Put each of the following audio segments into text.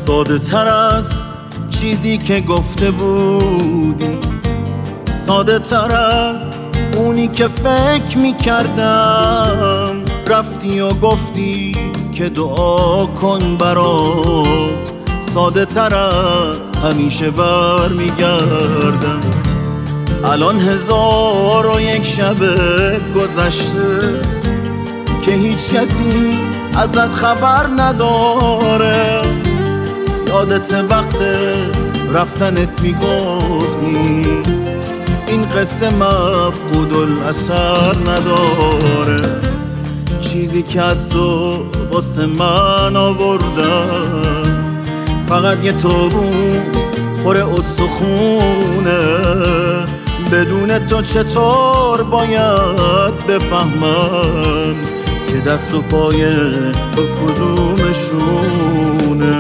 ساده تر از چیزی که گفته بودی، ساده تر از اونی که فکر میکردم. رفتی و گفتی که دعا کن برام، ساده تر از همیشه برمیگردم. الان 1001 شب گذشته که هیچ کسی ازت خبر نداره. یادت وقت رفتنت میگفتی این قصه مفقود الاثر نداره. چیزی که از تو واسه من آوردم فقط یه تابوت پر استخونه. بدون تو چطور باید بفهمم که دست و پای تو کدومشونه؟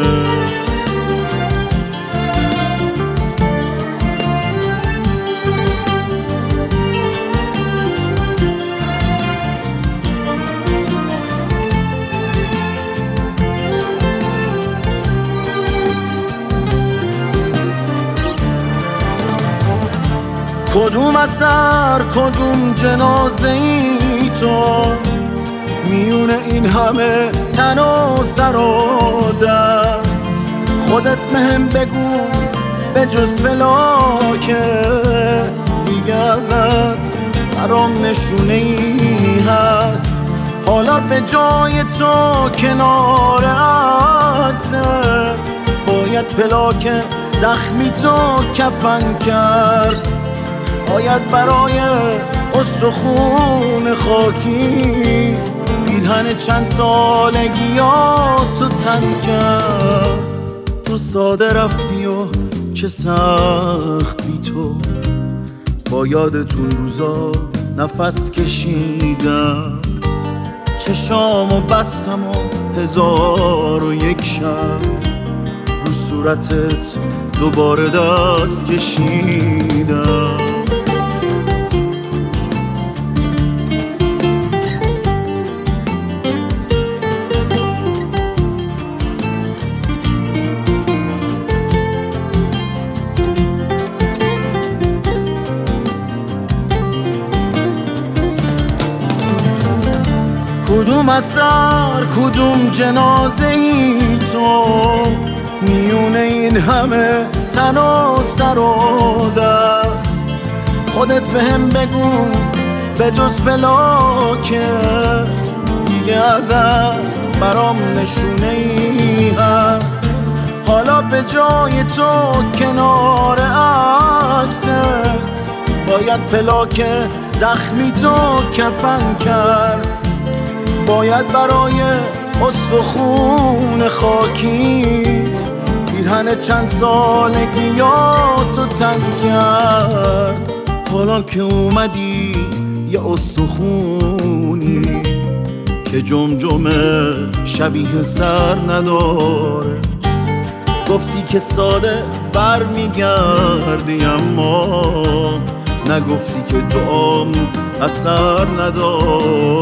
کدوم اثر کدوم جنازه ای تو، میونه این همه تن و سر و دست. خودت مهم بگو به جز فلاکت دیگه ازت برام نشونه ای هست. حالا به جای تو کنار عکست باید پلاک زخمی تو کفن کرد. باید برای استخون خاکیت پیرهن چند سالگیاتو تن کرد. تو ساده رفتی و چه سخت بی تو، با یادتون روزا نفس کشیدم. چشامو بستم و 1001 شب رو صورتت دوباره دست کشیدم. کدوم اثر کدوم جنازه ای تو، میونه این همه تن و سر و دست. خودت بهم بگو به جز پلاکت دیگه ازت برام نشونه ای هست. حالا به جای تو کنار عکست باید پلاک زخمی تو کفن کرد. باید برای استخون خاکیت پیرهن چند سالگیاتو تن کرد. حالا که اومدی یه استخونی که جمجمه شبیه سر نداره. گفتی که ساده بر میگردی اما نگفتی که دعام اثر نداره.